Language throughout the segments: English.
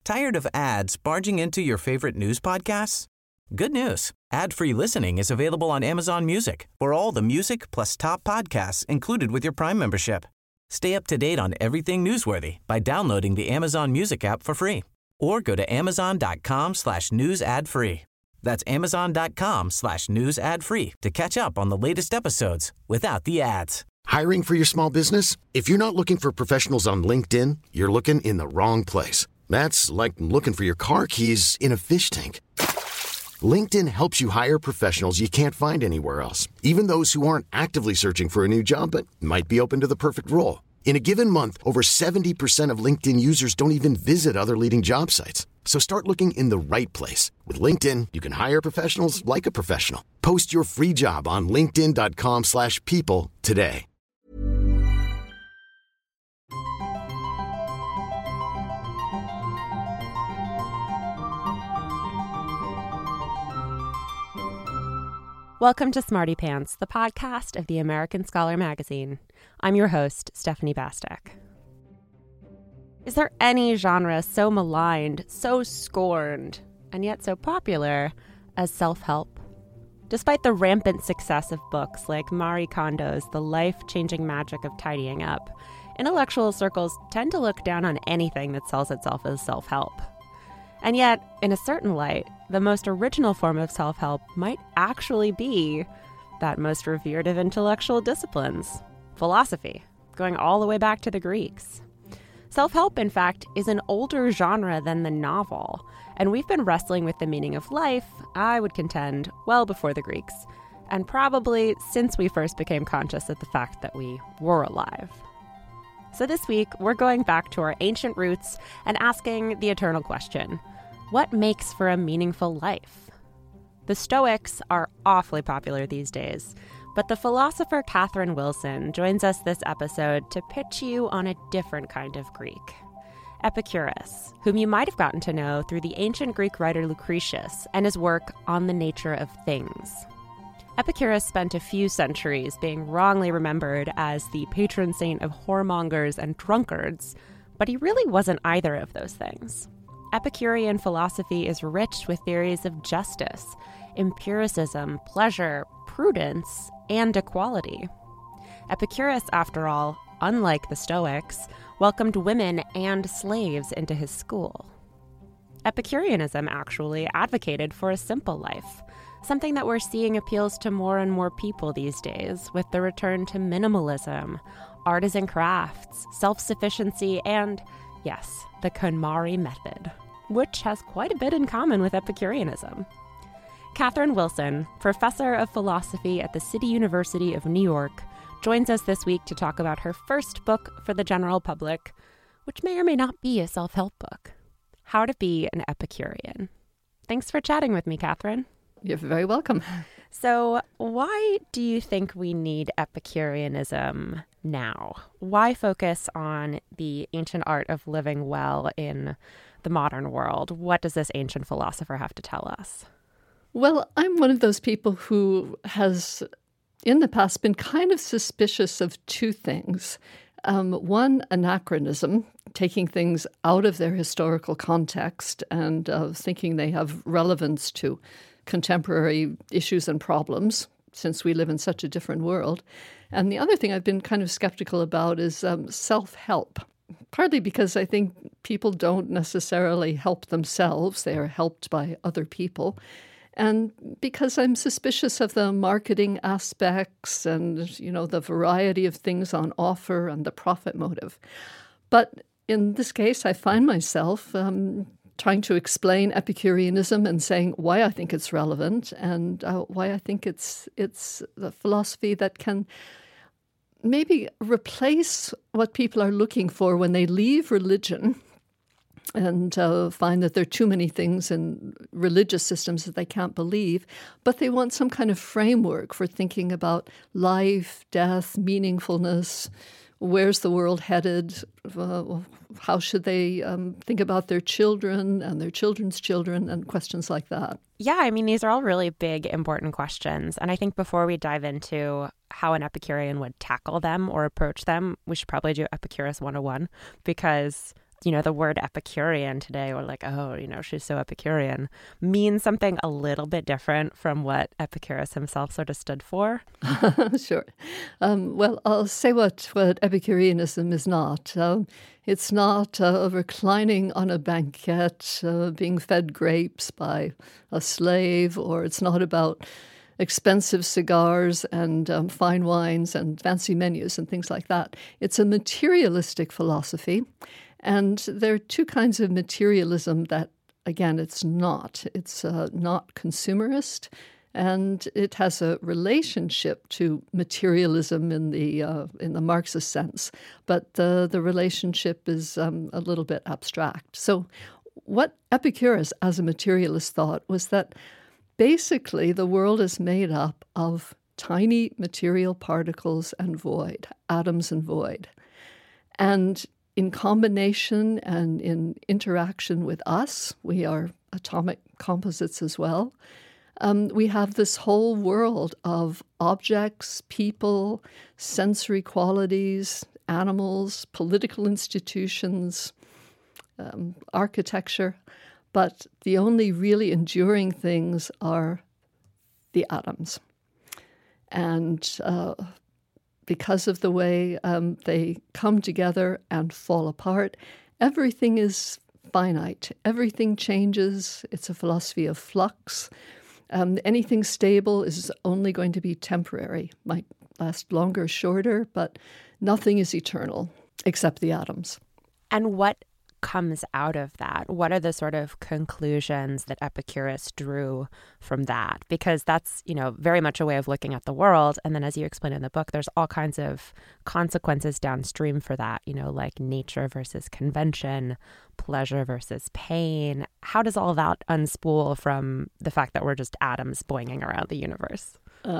Tired of ads barging into your favorite news podcasts? Good news. Ad-free listening is available on Amazon Music for all the music plus top podcasts included with your Prime membership. Stay up to date on everything newsworthy by downloading the Amazon Music app for free or go to amazon.com/news ad free. That's amazon.com/news ad free to catch up on the latest episodes without the ads. Hiring for your small business? If you're not looking for professionals on LinkedIn, you're looking in the wrong place. That's like looking for your car keys in a fish tank. LinkedIn helps you hire professionals you can't find anywhere else, even those who aren't actively searching for a new job but might be open to the perfect role. In a given month, over 70% of LinkedIn users don't even visit other leading job sites. So start looking in the right place. With LinkedIn, you can hire professionals like a professional. Post your free job on linkedin.com/people today. Welcome to Smarty Pants, the podcast of the American Scholar magazine. I'm your host, Stephanie Bastek. Is there any genre so maligned, so scorned, and yet so popular as self-help? Despite the rampant success of books like Marie Kondo's The Life-Changing Magic of Tidying Up, intellectual circles tend to look down on anything that sells itself as self-help. And yet, in a certain light, the most original form of self-help might actually be that most revered of intellectual disciplines, philosophy, going all the way back to the Greeks. Self-help, in fact, is an older genre than the novel, and we've been wrestling with the meaning of life, I would contend, well before the Greeks, and probably since we first became conscious of the fact that we were alive. So this week, we're going back to our ancient roots and asking the eternal question: what makes for a meaningful life? The Stoics are awfully popular these days, but the philosopher Catherine Wilson joins us this episode to pitch you on a different kind of Greek. Epicurus, whom you might have gotten to know through the ancient Greek writer Lucretius and his work On the Nature of Things. Epicurus spent a few centuries being wrongly remembered as the patron saint of whoremongers and drunkards, but he really wasn't either of those things. Epicurean philosophy is rich with theories of justice, empiricism, pleasure, prudence, and equality. Epicurus, after all, unlike the Stoics, welcomed women and slaves into his school. Epicureanism actually advocated for a simple life, something that we're seeing appeals to more and more people these days with the return to minimalism, artisan crafts, self-sufficiency, and, yes, the KonMari method, which has quite a bit in common with Epicureanism. Catherine Wilson, professor of philosophy at the City University of New York, joins us this week to talk about her first book for the general public, which may or may not be a self-help book, How to Be an Epicurean. Thanks for chatting with me, Catherine. You're very welcome. So why do you think we need Epicureanism now? Why focus on the ancient art of living well in the modern world? What does this ancient philosopher have to tell us? Well, I'm one of those people who has, in the past, been kind of suspicious of two things. One, anachronism, taking things out of their historical context and thinking they have relevance to contemporary issues and problems, since we live in such a different world. And the other thing I've been kind of skeptical about is self-help, partly because I think people don't necessarily help themselves. They are helped by other people. And because I'm suspicious of the marketing aspects and, you know, the variety of things on offer and the profit motive. But in this case, I find myself trying to explain Epicureanism and saying why I think it's relevant and why I think it's the philosophy that can maybe replace what people are looking for when they leave religion and find that there are too many things in religious systems that they can't believe, but they want some kind of framework for thinking about life, death, meaningfulness. Where's the world headed? How should they think about their children and their children's children and questions like that? Yeah, I mean, these are all really big, important questions. And I think before we dive into how an Epicurean would tackle them or approach them, we should probably do Epicurus 101, because the word Epicurean today, or like, oh, she's so Epicurean, means something a little bit different from what Epicurus himself sort of stood for? Sure. Well, I'll say what Epicureanism is not. It's not reclining on a banquette, being fed grapes by a slave, or it's not about expensive cigars and fine wines and fancy menus and things like that. It's a materialistic philosophy. And there are two kinds of materialism that, again, it's not. It's not consumerist, and it has a relationship to materialism in the Marxist sense. But the relationship is a little bit abstract. So what Epicurus, as a materialist, thought was that basically the world is made up of tiny material particles and void, atoms and void. And in combination and in interaction with us, we are atomic composites as well, we have this whole world of objects, people, sensory qualities, animals, political institutions, architecture. But the only really enduring things are the atoms. And because of the way they come together and fall apart, everything is finite. Everything changes. It's a philosophy of flux. Anything stable is only going to be temporary. Might last longer or shorter, but nothing is eternal except the atoms. And what comes out of that? What are the sort of conclusions that Epicurus drew from that? Because that's, very much a way of looking at the world. And then as you explain in the book, there's all kinds of consequences downstream for that, like nature versus convention, pleasure versus pain. How does all that unspool from the fact that we're just atoms boinging around the universe?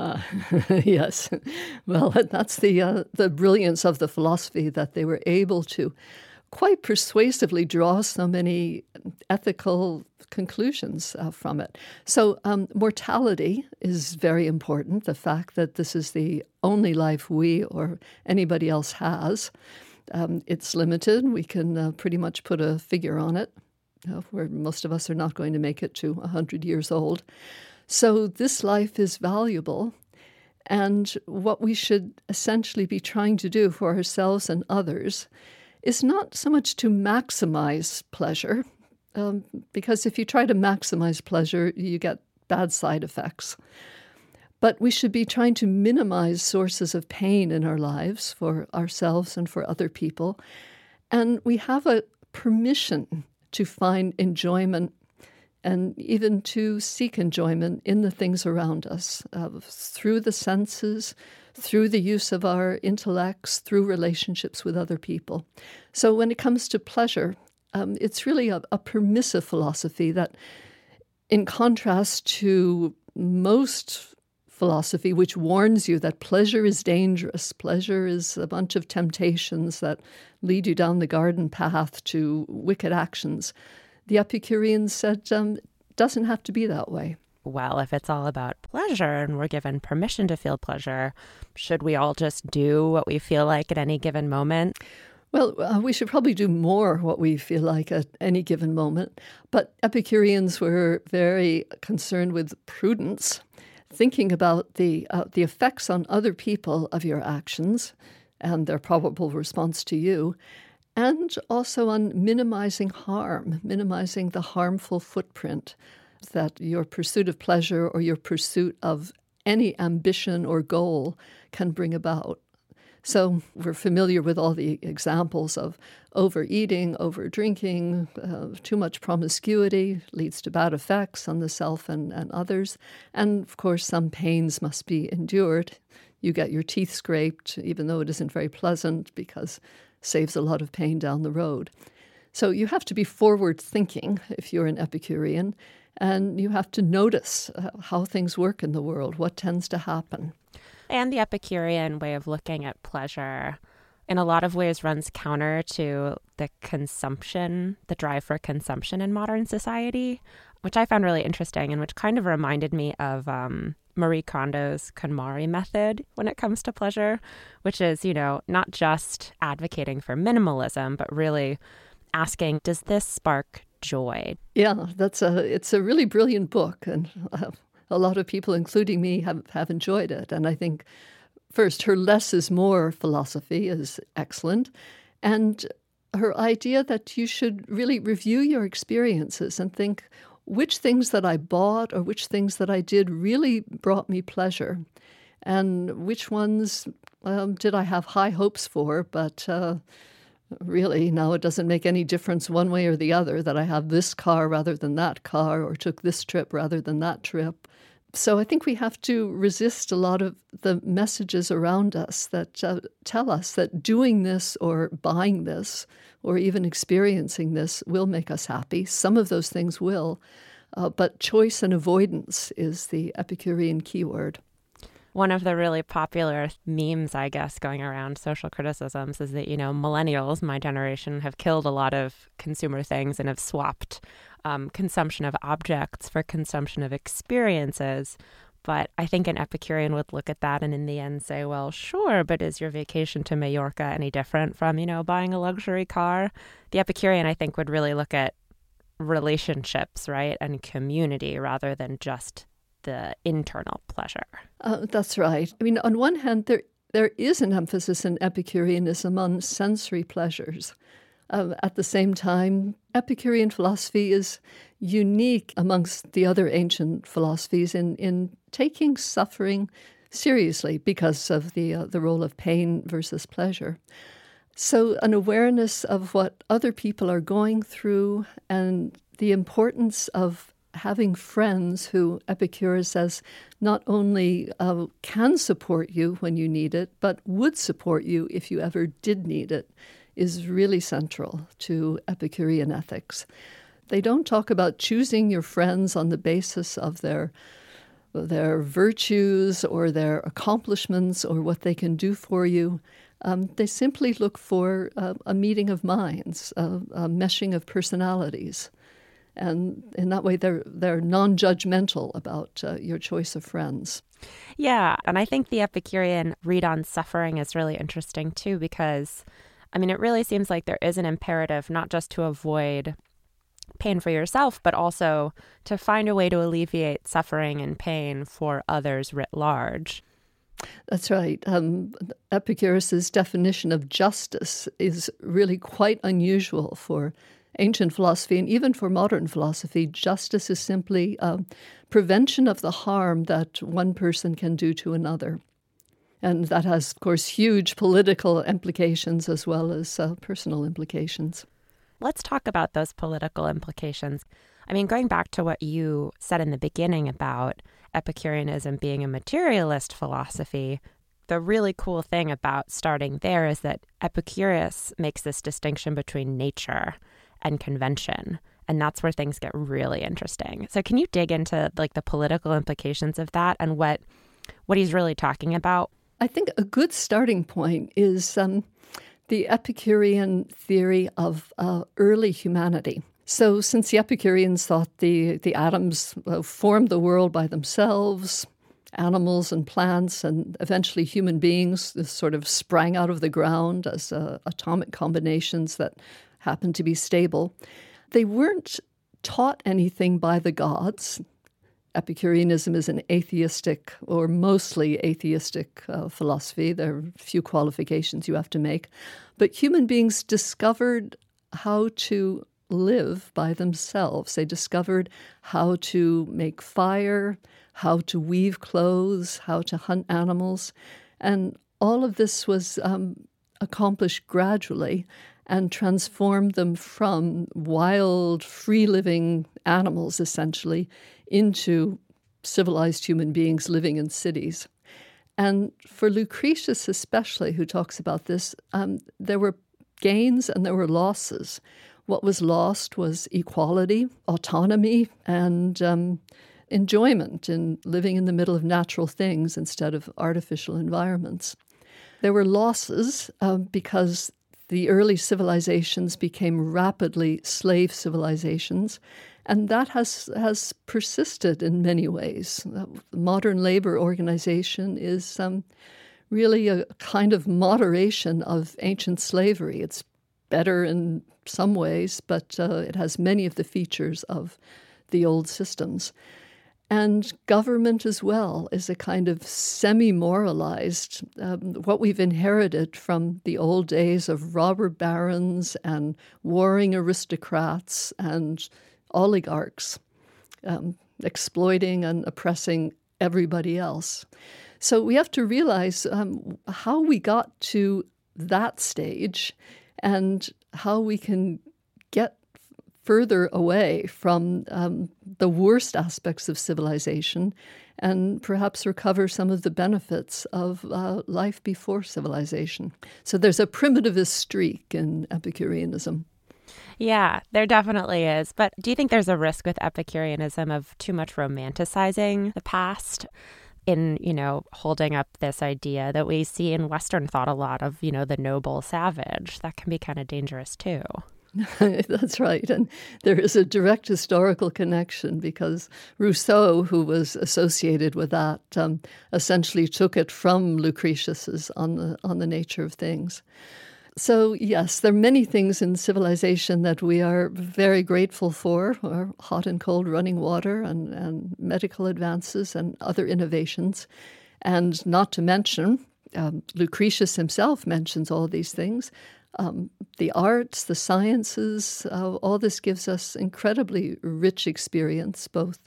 Yes. Well, that's the brilliance of the philosophy, that they were able to quite persuasively draw so many ethical conclusions from it. So mortality is very important, the fact that this is the only life we or anybody else has. It's limited. We can pretty much put a figure on it, where most of us are not going to make it to 100 years old. So this life is valuable. And what we should essentially be trying to do for ourselves and others is not so much to maximize pleasure, because if you try to maximize pleasure, you get bad side effects. But we should be trying to minimize sources of pain in our lives for ourselves and for other people. And we have a permission to find enjoyment and even to seek enjoyment in the things around us, through the senses, through the use of our intellects, through relationships with other people. So when it comes to pleasure, it's really a permissive philosophy that, in contrast to most philosophy, which warns you that pleasure is dangerous, pleasure is a bunch of temptations that lead you down the garden path to wicked actions, the Epicureans said, doesn't have to be that way. Well, if it's all about pleasure and we're given permission to feel pleasure, should we all just do what we feel like at any given moment? Well, we should probably do more what we feel like at any given moment. But Epicureans were very concerned with prudence, thinking about the effects on other people of your actions and their probable response to you, and also on minimizing harm, minimizing the harmful footprint that your pursuit of pleasure or your pursuit of any ambition or goal can bring about. So we're familiar with all the examples of overeating, overdrinking, too much promiscuity leads to bad effects on the self and others. And of course, some pains must be endured. You get your teeth scraped, even though it isn't very pleasant, because it saves a lot of pain down the road. So you have to be forward-thinking if you're an Epicurean, and you have to notice how things work in the world, what tends to happen. And the Epicurean way of looking at pleasure in a lot of ways runs counter to the consumption, the drive for consumption in modern society, which I found really interesting and which kind of reminded me of Marie Kondo's KonMari method when it comes to pleasure, which is, not just advocating for minimalism, but really asking, does this spark joy? Yeah, it's a really brilliant book, and a lot of people, including me, have enjoyed it. And I think, first, her less is more philosophy is excellent, and her idea that you should really review your experiences and think which things that I bought or which things that I did really brought me pleasure, and which ones did I have high hopes for, but really, now it doesn't make any difference one way or the other that I have this car rather than that car or took this trip rather than that trip. So I think we have to resist a lot of the messages around us that tell us that doing this or buying this or even experiencing this will make us happy. Some of those things will, but choice and avoidance is the Epicurean keyword. One of the really popular memes, I guess, going around social criticisms is that, millennials, my generation, have killed a lot of consumer things and have swapped consumption of objects for consumption of experiences. But I think an Epicurean would look at that and in the end say, well, sure, but is your vacation to Mallorca any different from, buying a luxury car? The Epicurean, I think, would really look at relationships, right, and community rather than just the internal pleasure. That's right. I mean, on one hand, there is an emphasis in Epicureanism on sensory pleasures. At the same time, Epicurean philosophy is unique amongst the other ancient philosophies in taking suffering seriously because of the role of pain versus pleasure. So an awareness of what other people are going through and the importance of having friends who Epicurus says not only can support you when you need it, but would support you if you ever did need it, is really central to Epicurean ethics. They don't talk about choosing your friends on the basis of their virtues or their accomplishments or what they can do for you. They simply look for a meeting of minds, a meshing of personalities. And in that way, they're non-judgmental about your choice of friends. Yeah, and I think the Epicurean read on suffering is really interesting, too, because, it really seems like there is an imperative not just to avoid pain for yourself, but also to find a way to alleviate suffering and pain for others writ large. That's right. Epicurus's definition of justice is really quite unusual for ancient philosophy and even for modern philosophy. Justice is simply prevention of the harm that one person can do to another. And that has, of course, huge political implications as well as personal implications. Let's talk about those political implications. Going back to what you said in the beginning about Epicureanism being a materialist philosophy, the really cool thing about starting there is that Epicurus makes this distinction between nature and convention. And that's where things get really interesting. So can you dig into the political implications of that and what he's really talking about? I think a good starting point is the Epicurean theory of early humanity. So since the Epicureans thought the atoms formed the world by themselves, animals and plants and eventually human beings sort of sprang out of the ground as atomic combinations that happened to be stable, they weren't taught anything by the gods. Epicureanism is an atheistic or mostly atheistic philosophy. There are a few qualifications you have to make. But human beings discovered how to live by themselves. They discovered how to make fire, how to weave clothes, how to hunt animals. And all of this was accomplished gradually and transformed them from wild, free-living animals, essentially, into civilized human beings living in cities. And for Lucretius especially, who talks about this, there were gains and there were losses. What was lost was equality, autonomy, and enjoyment in living in the middle of natural things instead of artificial environments. There were losses because the early civilizations became rapidly slave civilizations, and that has persisted in many ways. Modern labor organization is really a kind of moderation of ancient slavery. It's better in some ways, but it has many of the features of the old systems. And government as well is a kind of semi-moralized, what we've inherited from the old days of robber barons and warring aristocrats and oligarchs, exploiting and oppressing everybody else. So we have to realize how we got to that stage and how we can get further away from the worst aspects of civilization and perhaps recover some of the benefits of life before civilization. So there's a primitivist streak in Epicureanism. Yeah, there definitely is. But do you think there's a risk with Epicureanism of too much romanticizing the past in, holding up this idea that we see in Western thought a lot of, the noble savage? That can be kind of dangerous too. That's right. And there is a direct historical connection because Rousseau, who was associated with that, essentially took it from Lucretius's on the nature of things. So, yes, there are many things in civilization that we are very grateful for, or hot and cold running water and medical advances and other innovations. And not to mention, Lucretius himself mentions all these things. The arts, the sciences, all this gives us incredibly rich experience, both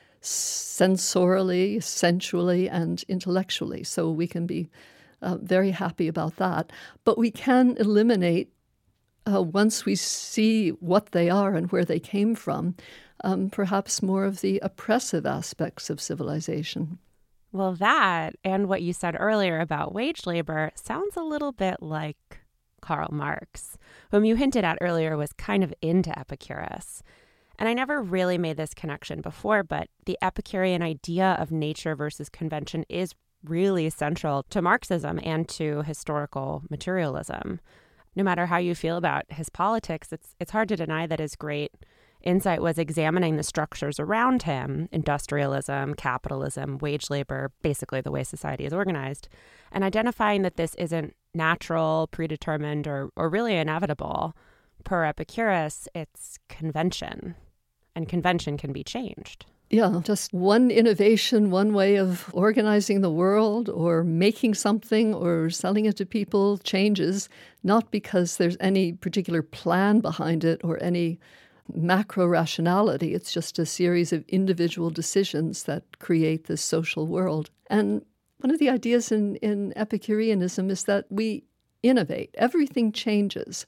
sensorily, sensually, and intellectually. So we can be very happy about that. But we can eliminate, once we see what they are and where they came from, perhaps more of the oppressive aspects of civilization. Well, that and what you said earlier about wage labor sounds a little bit like Karl Marx, whom you hinted at earlier was kind of into Epicurus. And I never really made this connection before, but the Epicurean idea of nature versus convention is really central to Marxism and to historical materialism. No matter how you feel about his politics, it's hard to deny that his great insight was examining the structures around him, industrialism, capitalism, wage labor, basically the way society is organized, and identifying that this isn't natural, predetermined, or really inevitable. Per Epicurus, it's convention, and convention can be changed. Yeah, just one innovation, one way of organizing the world or making something or selling it to people changes, not because there's any particular plan behind it or any macro rationality. It's just a series of individual decisions that create this social world. And one of the ideas in Epicureanism is that we innovate. Everything changes.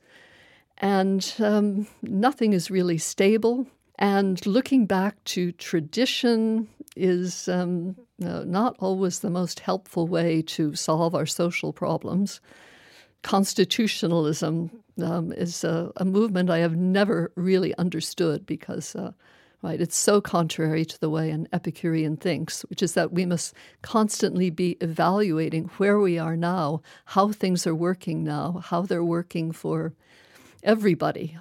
And nothing is really stable. And looking back to tradition is not always the most helpful way to solve our social problems. Constitutionalism is a movement I have never really understood because it's so contrary to the way an Epicurean thinks, which is that we must constantly be evaluating where we are now, how things are working now, how they're working for everybody.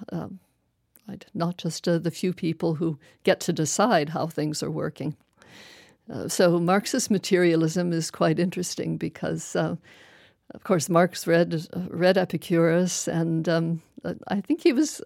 Not just the few people who get to decide how things are working. So Marxist materialism is quite interesting because, of course, Marx read Epicurus, and I think he was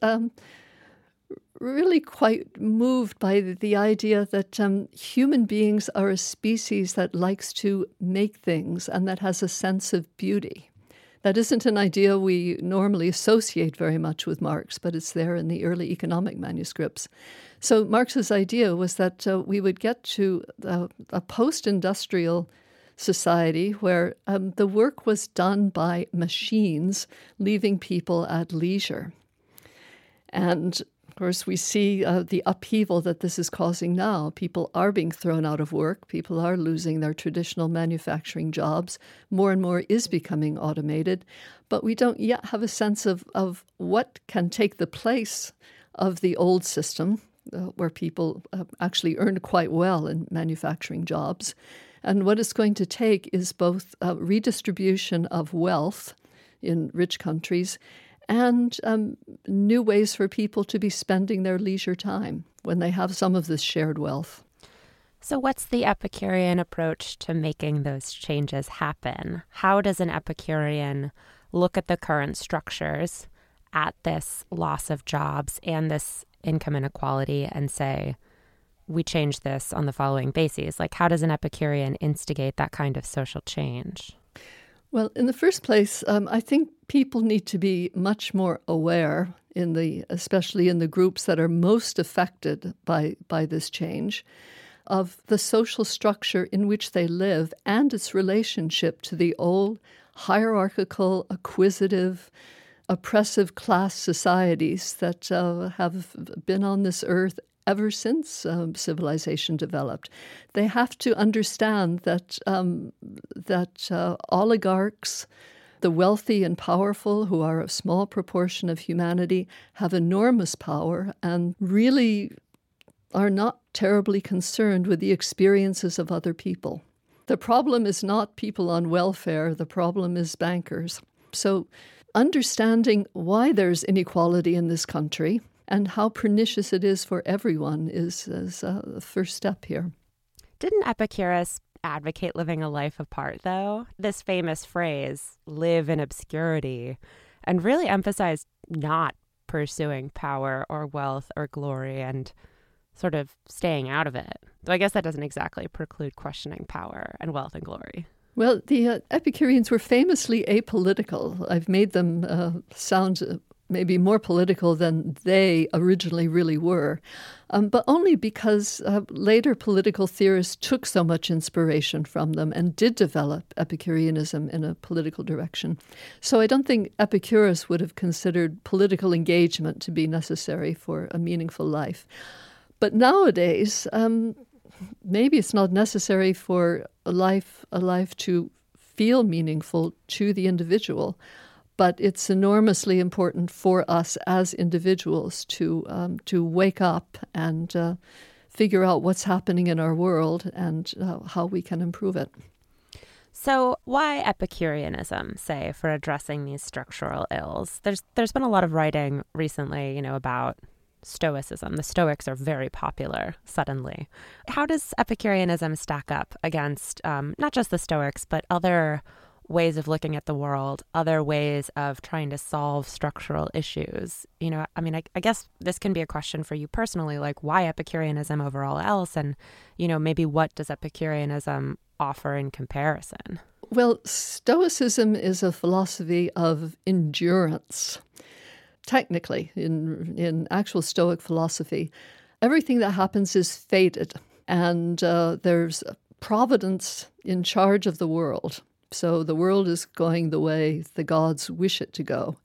really quite moved by the idea that human beings are a species that likes to make things and that has a sense of beauty. That isn't an idea we normally associate very much with Marx, but it's there in the early economic manuscripts. So Marx's idea was that we would get to a post-industrial society where the work was done by machines, leaving people at leisure. And of course, we see the upheaval that this is causing now. People are being thrown out of work. People are losing their traditional manufacturing jobs. More and more is becoming automated. But we don't yet have a sense of what can take the place of the old system, where people actually earned quite well in manufacturing jobs. And what it's going to take is both redistribution of wealth in rich countries and new ways for people to be spending their leisure time when they have some of this shared wealth. So what's the Epicurean approach to making those changes happen? How does an Epicurean look at the current structures at this loss of jobs and this income inequality and say, we change this on the following bases? Like, how does an Epicurean instigate that kind of social change? Well, in the first place, I think people need to be much more aware, especially in the groups that are most affected by this change, of the social structure in which they live and its relationship to the old hierarchical, acquisitive, oppressive class societies that have been on this earth ever since civilization developed. They have to understand that oligarchs, the wealthy and powerful, who are a small proportion of humanity, have enormous power and really are not terribly concerned with the experiences of other people. The problem is not people on welfare. The problem is bankers. So understanding why there's inequality in this country and how pernicious it is for everyone is the first step here. Didn't Epicurus advocate living a life apart, though? This famous phrase, live in obscurity, and really emphasized not pursuing power or wealth or glory and sort of staying out of it. Though I guess that doesn't exactly preclude questioning power and wealth and glory. Well, the Epicureans were famously apolitical. I've made them sound maybe more political than they originally really were, but only because later political theorists took so much inspiration from them and did develop Epicureanism in a political direction. So I don't think Epicurus would have considered political engagement to be necessary for a meaningful life. But nowadays, maybe it's not necessary for a life to feel meaningful to the individual, but it's enormously important for us as individuals to wake up and figure out what's happening in our world and how we can improve it. So why Epicureanism, say, for addressing these structural ills? There's been a lot of writing recently, about Stoicism. The Stoics are very popular suddenly. How does Epicureanism stack up against not just the Stoics, but other ways of looking at the world, other ways of trying to solve structural issues? I guess this can be a question for you personally, like why Epicureanism over all else? And, maybe what does Epicureanism offer in comparison? Well, Stoicism is a philosophy of endurance. Technically, in actual Stoic philosophy, everything that happens is fated, and there's providence in charge of the world. So the world is going the way the gods wish it to go.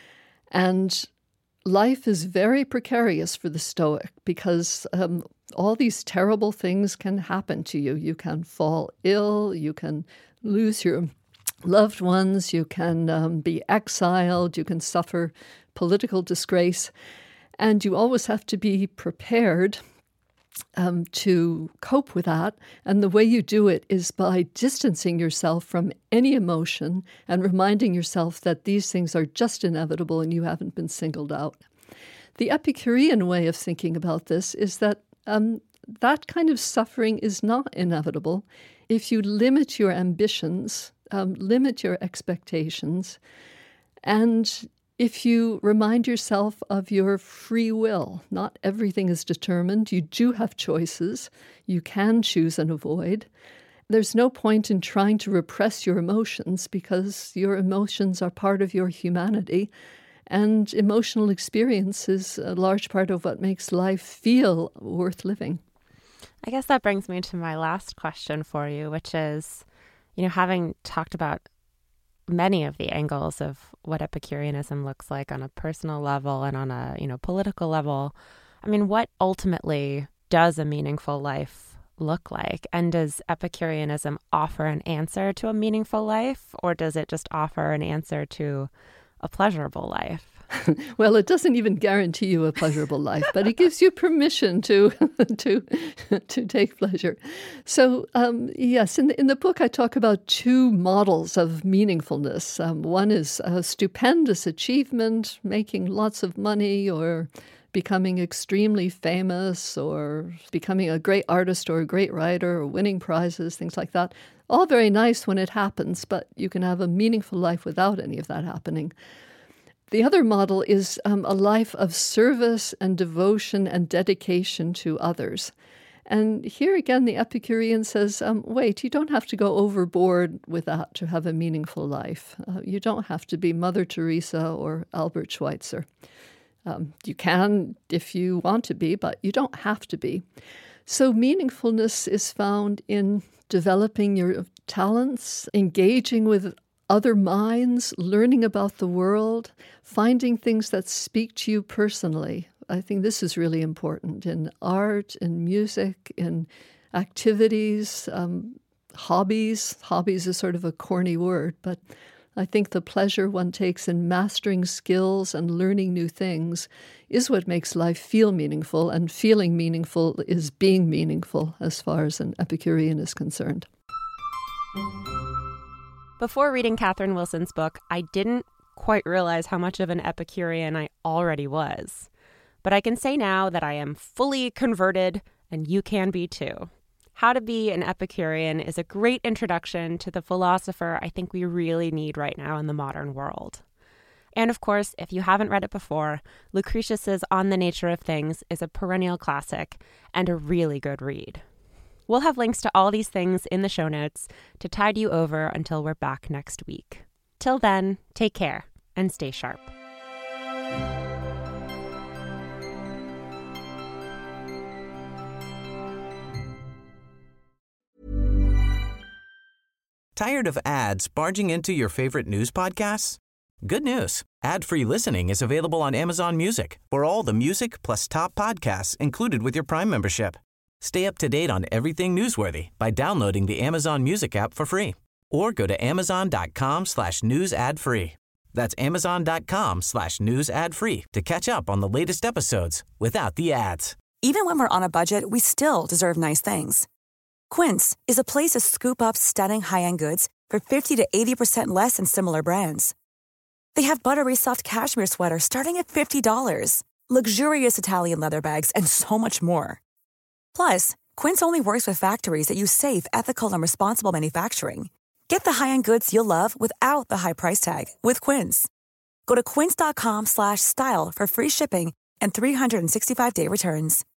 And life is very precarious for the Stoic because all these terrible things can happen to you. You can fall ill, you can lose your loved ones, you can be exiled, you can suffer political disgrace, and you always have to be prepared to cope with that. And the way you do it is by distancing yourself from any emotion and reminding yourself that these things are just inevitable and you haven't been singled out. The Epicurean way of thinking about this is that that kind of suffering is not inevitable if you limit your ambitions, limit your expectations, and if you remind yourself of your free will. Not everything is determined. You do have choices. You can choose and avoid. There's no point in trying to repress your emotions because your emotions are part of your humanity, and emotional experience is a large part of what makes life feel worth living. I guess that brings me to my last question for you, which is, having talked about many of the angles of what Epicureanism looks like on a personal level and on a, political level, what ultimately does a meaningful life look like? And does Epicureanism offer an answer to a meaningful life, or does it just offer an answer to a pleasurable life? Well, it doesn't even guarantee you a pleasurable life, but it gives you permission to take pleasure. So, yes, in the book I talk about two models of meaningfulness. One is a stupendous achievement, making lots of money, or becoming extremely famous, or becoming a great artist or a great writer, or winning prizes, things like that. All very nice when it happens, but you can have a meaningful life without any of that happening. The other model is a life of service and devotion and dedication to others. And here again, the Epicurean says, wait, you don't have to go overboard with that to have a meaningful life. You don't have to be Mother Teresa or Albert Schweitzer. You can if you want to be, but you don't have to be. So meaningfulness is found in developing your talents, engaging with other minds, learning about the world, finding things that speak to you personally. I think this is really important in art, in music, in activities, hobbies. Hobbies is sort of a corny word, but I think the pleasure one takes in mastering skills and learning new things is what makes life feel meaningful, and feeling meaningful is being meaningful as far as an Epicurean is concerned. Before reading Catherine Wilson's book, I didn't quite realize how much of an Epicurean I already was. But I can say now that I am fully converted, and you can be too. How to Be an Epicurean is a great introduction to the philosopher I think we really need right now in the modern world. And of course, if you haven't read it before, Lucretius's On the Nature of Things is a perennial classic and a really good read. We'll have links to all these things in the show notes to tide you over until we're back next week. Till then, take care and stay sharp. Tired of ads barging into your favorite news podcasts? Good news. Ad-free listening is available on Amazon Music for all the music plus top podcasts included with your Prime membership. Stay up to date on everything newsworthy by downloading the Amazon Music app for free or go to amazon.com/news ad free. That's amazon.com/news ad free to catch up on the latest episodes without the ads. Even when we're on a budget, we still deserve nice things. Quince is a place to scoop up stunning high-end goods for 50 to 80% less than similar brands. They have buttery soft cashmere sweaters starting at $50, luxurious Italian leather bags, and so much more. Plus, Quince only works with factories that use safe, ethical, and responsible manufacturing. Get the high-end goods you'll love without the high price tag with Quince. Go to quince.com/style for free shipping and 365-day returns.